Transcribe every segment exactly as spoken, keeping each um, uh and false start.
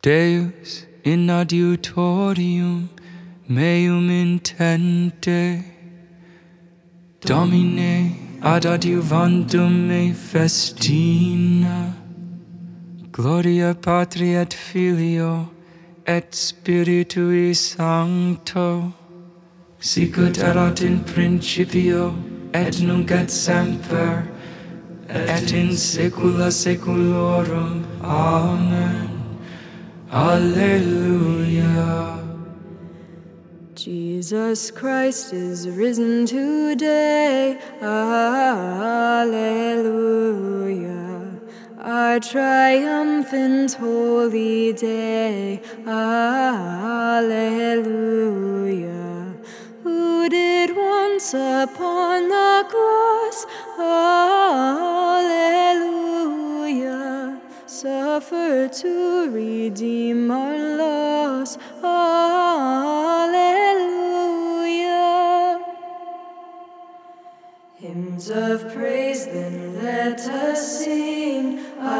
Deus in adiutorium meum intende, Domine ad adiuvandum me festina, Gloria Patri et Filio et Spiritui Sancto, sicut erat in principio et nunc et semper et in saecula saeculorum. Amen. Alleluia. Jesus Christ is risen today. Alleluia. Our triumphant holy day. Alleluia. Who did once upon the cross, alleluia, suffer to redeem our loss, alleluia. Hymns of praise then let us sing,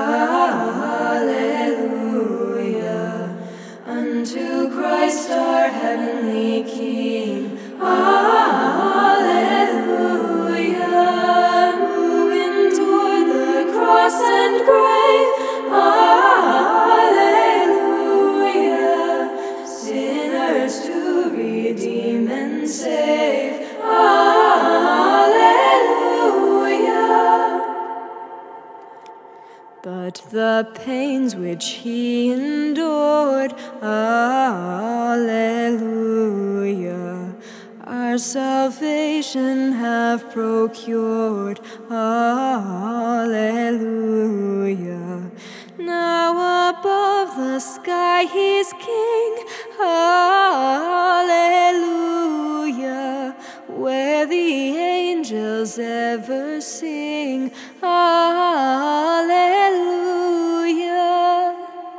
alleluia, unto Christ our heavenly King. Alleluia, moving toward the cross and grave. Alleluia, sinners to redeem and save. Alleluia. But the pains which he endured, alleluia, our salvation have procured, alleluia. Now above the sky he's king, alleluia, where the angels ever sing, alleluia.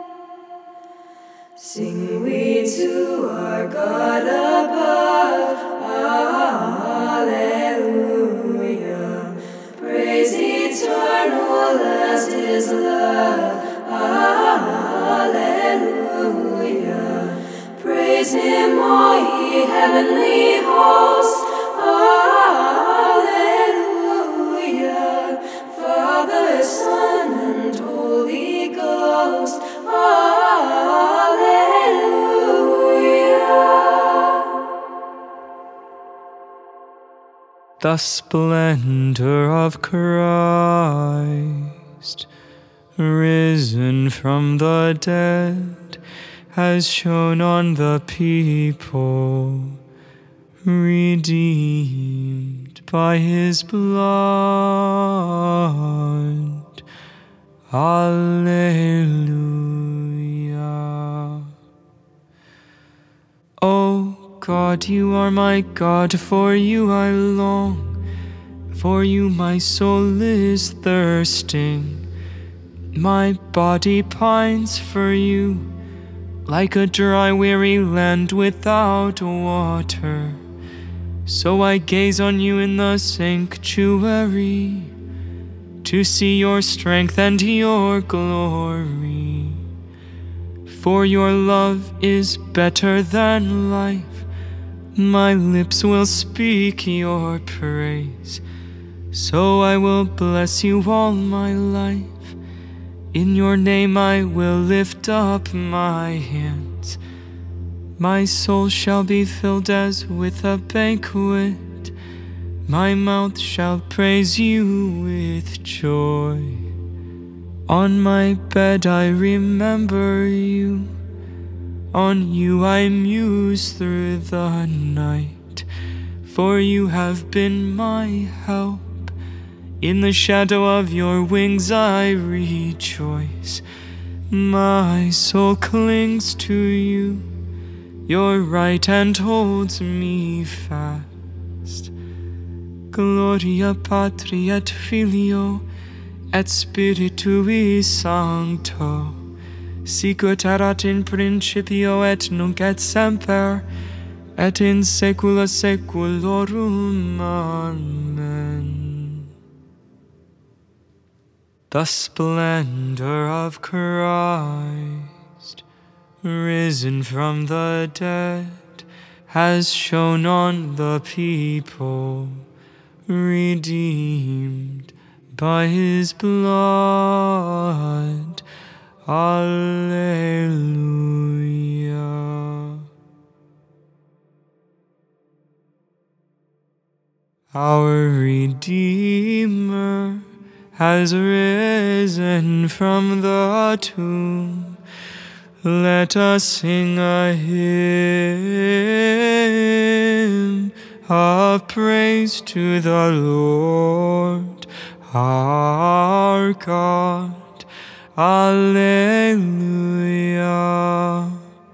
Sing we to our God above, alleluia. Praise eternal as his love, alleluia. Praise him, all ye heavenly hosts, alleluia. Father, Son, and Holy Ghost, The splendor of Christ, risen from the dead, has shone on the people, redeemed by his blood. Alleluia. O God, you are my God, for you I long, for you my soul is thirsting. My body pines for you, like a dry, weary land without water. So I gaze on you in the sanctuary, to see your strength and your glory. For your love is better than life, my lips will speak your praise. So I will bless you all my life. In your name I will lift up my hands. My soul shall be filled as with a banquet. My mouth shall praise you with joy. On my bed I remember you. On you I muse through the night. For you have been my help. In the shadow of your wings I rejoice. My soul clings to you. Your right hand holds me fast. Gloria Patri et Filio et Spiritui Sancto, sicut erat in principio et nunc et semper et in saecula saeculorum. Amen. The splendor of Christ, risen from the dead, has shone on the people, redeemed by his blood. Alleluia. Our Redeemer has risen from the tomb. Let us sing a hymn of praise to the Lord our God. Alleluia.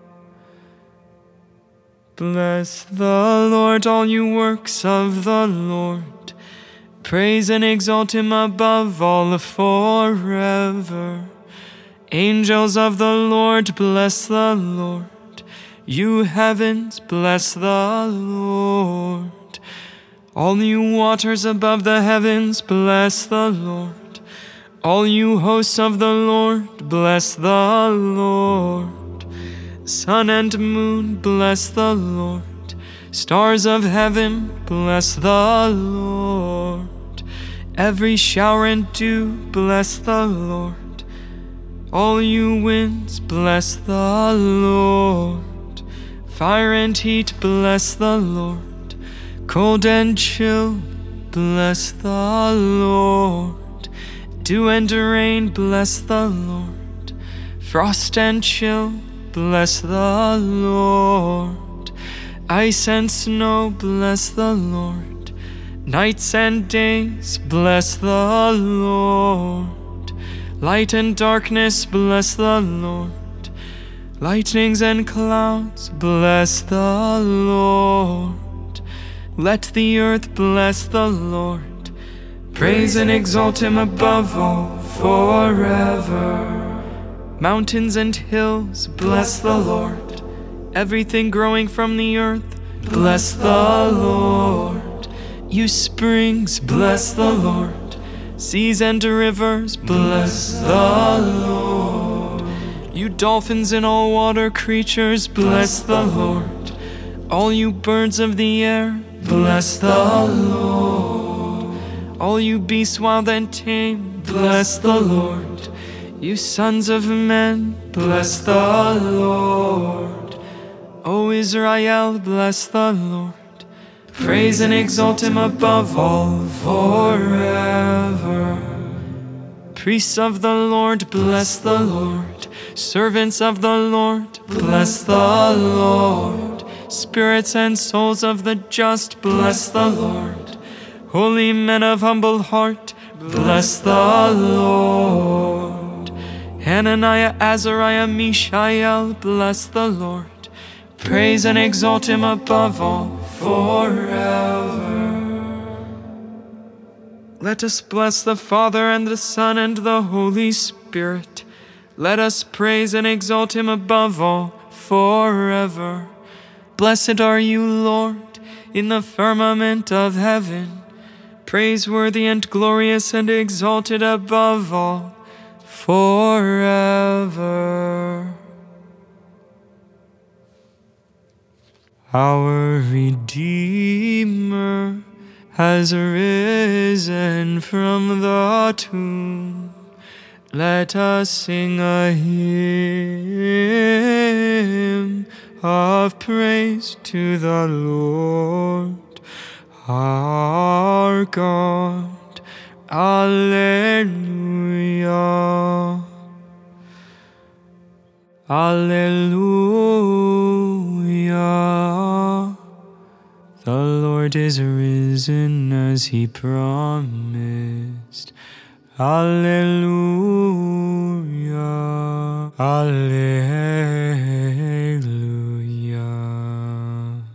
Bless the Lord, all you works of the Lord. Praise and exalt him above all forever. Angels of the Lord, bless the Lord. You heavens, bless the Lord. All you waters above the heavens, bless the Lord. All you hosts of the Lord, bless the Lord. Sun and moon, bless the Lord. Stars of heaven, bless the Lord. Every shower and dew, bless the Lord. All you winds, bless the Lord. Fire and heat, bless the Lord. Cold and chill, bless the Lord. Dew and rain, bless the Lord. Frost and chill, bless the Lord. Ice and snow, bless the Lord. Nights and days, bless the Lord. Light and darkness, bless the Lord. Lightnings and clouds, bless the Lord. Let the earth bless the Lord. Praise and exalt him above all forever. Mountains and hills, bless the Lord. Everything growing from the earth, bless the Lord. You springs, bless the Lord. Seas and rivers, bless the Lord. You dolphins and all water creatures, bless the Lord. All you birds of the air, bless the Lord. All you beasts wild and tame, bless the Lord. You sons of men, bless the Lord. O Israel, bless the Lord. Praise and exalt him above all forever. Priests of the Lord, bless the Lord. Servants of the Lord, bless the Lord. Spirits and souls of the just, bless the Lord. Holy men of humble heart, bless the Lord. Hananiah, Azariah, Mishael, bless the Lord. Praise and exalt him above all forever. Let us bless the Father and the Son and the Holy Spirit. Let us praise and exalt him above all forever. Blessed are you, Lord, in the firmament of heaven, praiseworthy and glorious and exalted above all forever. Our Redeemer has risen from the tomb. Let us sing a hymn of praise to the Lord our God. Alleluia. Alleluia. The Lord is risen as he promised. Alleluia. Alleluia.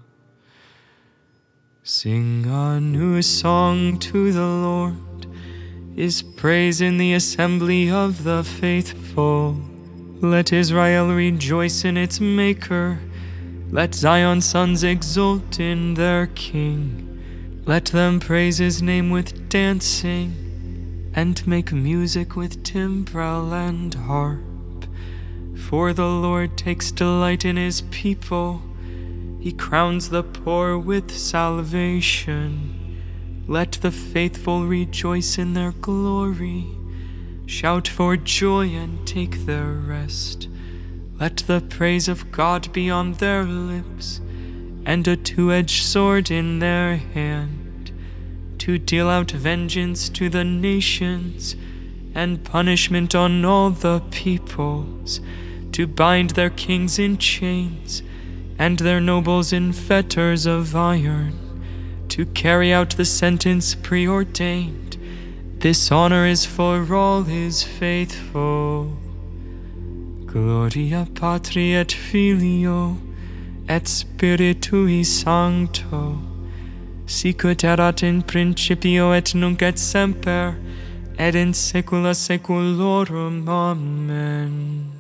Sing a new song to the Lord, his praise in the assembly of the faithful. Let Israel rejoice in its Maker. Let Zion's sons exult in their King. Let them praise his name with dancing, and make music with timbrel and harp. For the Lord takes delight in his people. He crowns the poor with salvation. Let the faithful rejoice in their glory. Shout for joy and take their rest. Let the praise of God be on their lips, and a two-edged sword in their hand, to deal out vengeance to the nations, and punishment on all the peoples, to bind their kings in chains, and their nobles in fetters of iron, to carry out the sentence preordained. This honor is for all his faithful. Gloria Patri et Filio et Spiritui Sancto, sicut erat in principio et nunc et semper, et in saecula saeculorum. Amen.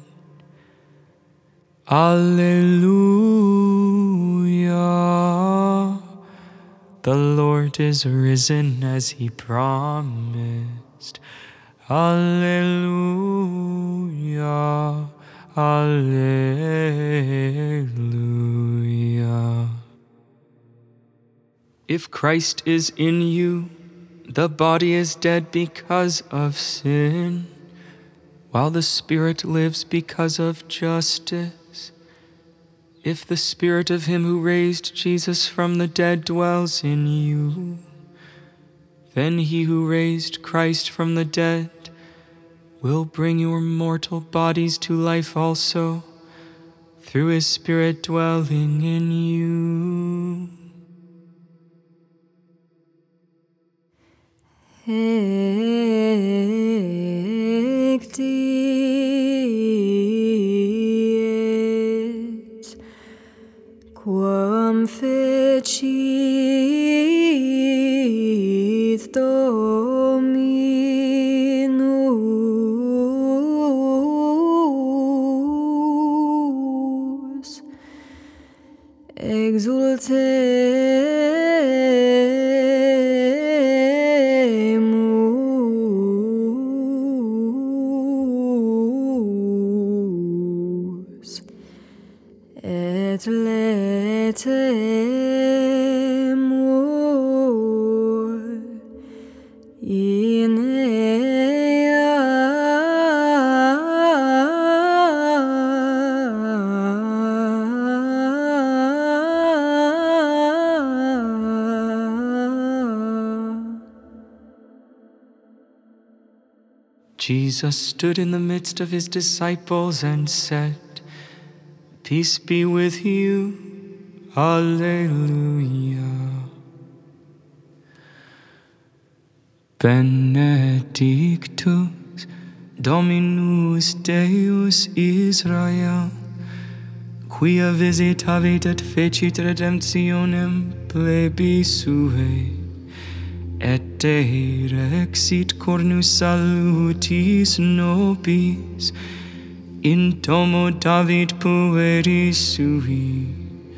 Alleluia. The Lord is risen as he promised. Alleluia. Alleluia. If Christ is in you, the body is dead because of sin, while the Spirit lives because of justice. If the Spirit of him who raised Jesus from the dead dwells in you, then he who raised Christ from the dead will bring your mortal bodies to life also, through his Spirit dwelling in you. Hic dies, quam fecit Dominus, exultemus, et letemur in ea. Jesus stood in the midst of his disciples and said, "Peace be with you." Alleluia. Benedictus Dominus Deus Israel, quia visitavit et fecit redemptionem plebis suae, et derexit cornus salutis nobis in domo David pueri sui,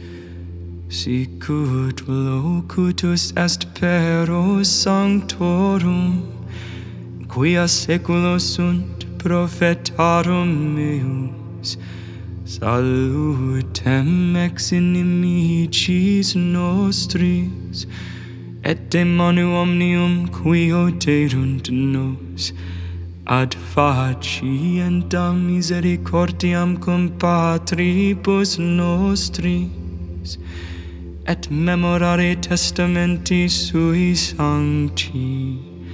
sicut locutus est per sanctorum, quia saeculos sunt prophetarum meus, salutem ex inimicis nostris, et de manu omnium qui oderunt nos, ad facienda misericordiam cum patribus nostris, et memorare testamenti sui sancti,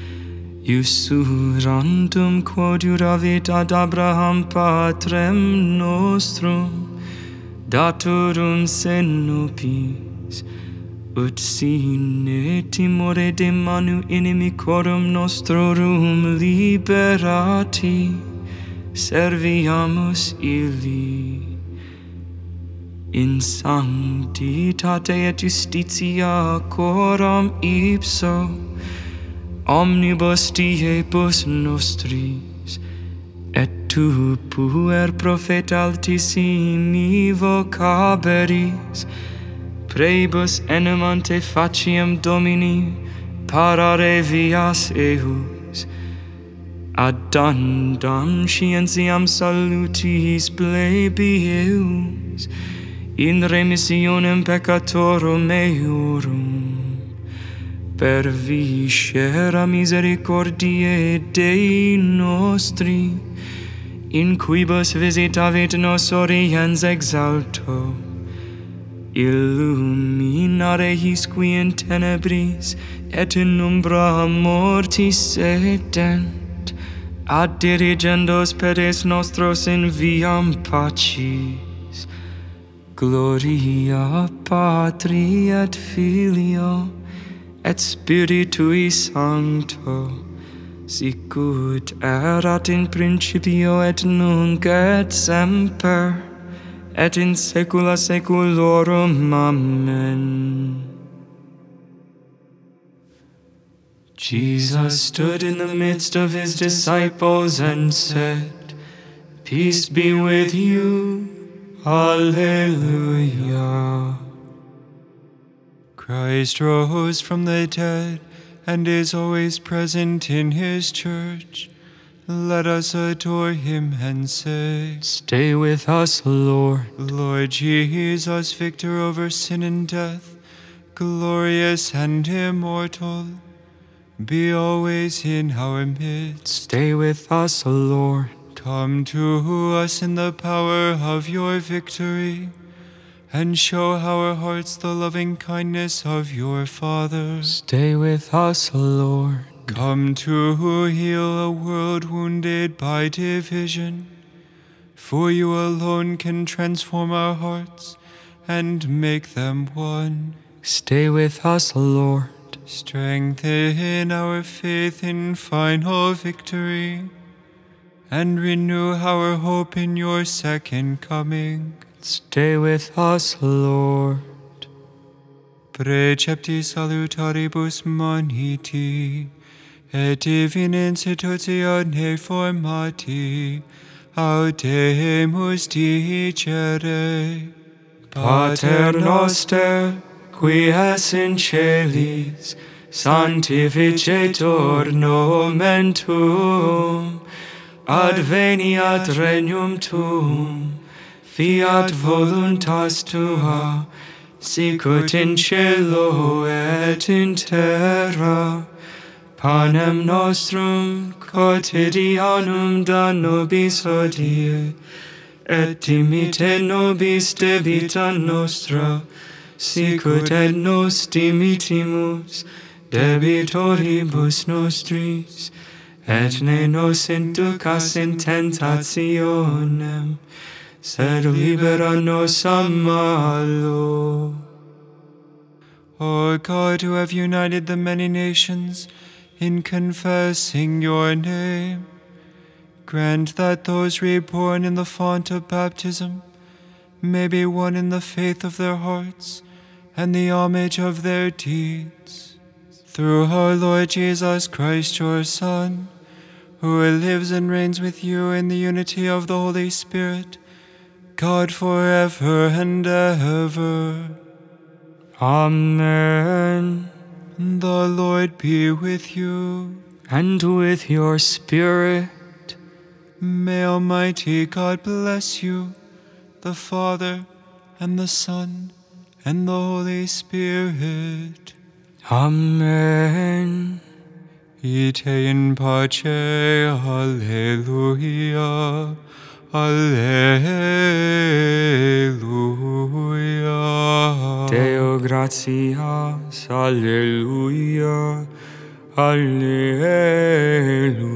usurandum quod juravit ad Abraham patrem nostrum, daturum se nobis, ut sine timore de manu inimicorum nostrorum liberati, serviamus illi. In sanctitate et justitia coram ipso, omnibus diebus nostris, et tu puer propheta altissimi vocaberis, prebus enemante faciem Domini parare vias eus, Addandam scientiam salutis plebeus, in remissionem peccatorum meorum, per viscera misericordiae Dei nostri, in quibus visitavit nos oriens exalto, illuminare his qui in tenebris et in umbra mortis sedent, ad dirigendos pedes nostros in viam pacis. Gloria Patri et Filio et Spiritui Sancto, sicut erat in principio et nunc et semper, et in saecula saeculorum. Amen. Jesus stood in the midst of his disciples and said, "Peace be with you." Alleluia. Christ rose from the dead and is always present in his church. Let us adore him and say, Stay with us, Lord. Lord Jesus, victor over sin and death, glorious and immortal, be always in our midst. Stay with us, Lord. Come to us in the power of your victory, and show our hearts the loving kindness of your Father. Stay with us, Lord. Come to heal a world wounded by division, for you alone can transform our hearts and make them one. Stay with us, Lord. Strengthen our faith in final victory, and renew our hope in your second coming. Stay with us, Lord. Precepti salutaribus moniti, et divina institutione formati, audemus dicere. Pater noster, qui es in celis, sanctificetur nomen tuum, adveniat regnum tuum, fiat voluntas tua, sicut in cielo et in terra. Panem nostrum quotidianum da nobis hodie, et dimitte nobis debita nostra, sicut et nos dimittimus debitoribus nostris, et ne nos inducas in tentationem, sed libera nos a malo. O God, who have united the many nations in confessing your name, grant that those reborn in the font of baptism may be one in the faith of their hearts and the homage of their deeds. Through our Lord Jesus Christ, your Son, who lives and reigns with you in the unity of the Holy Spirit, God forever and ever. Amen. The Lord be with you. And with your spirit. May Almighty God bless you, the Father, and the Son, and the Holy Spirit. Amen. Ite in pace, Alleluia, Alleluia. Deo gratias, Alleluia, Alleluia.